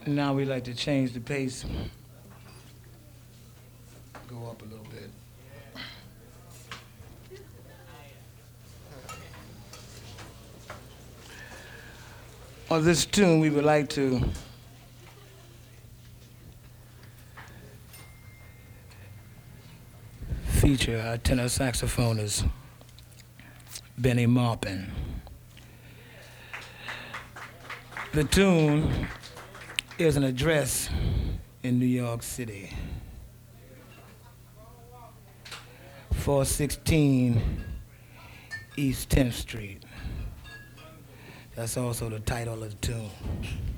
Now we like to change the pace, go up a little bit. On this tune, we would like to feature our tenor saxophonist, Benny Maupin. The tune is an address in New York City, 416 East 10th Street. That's also the title of the tune.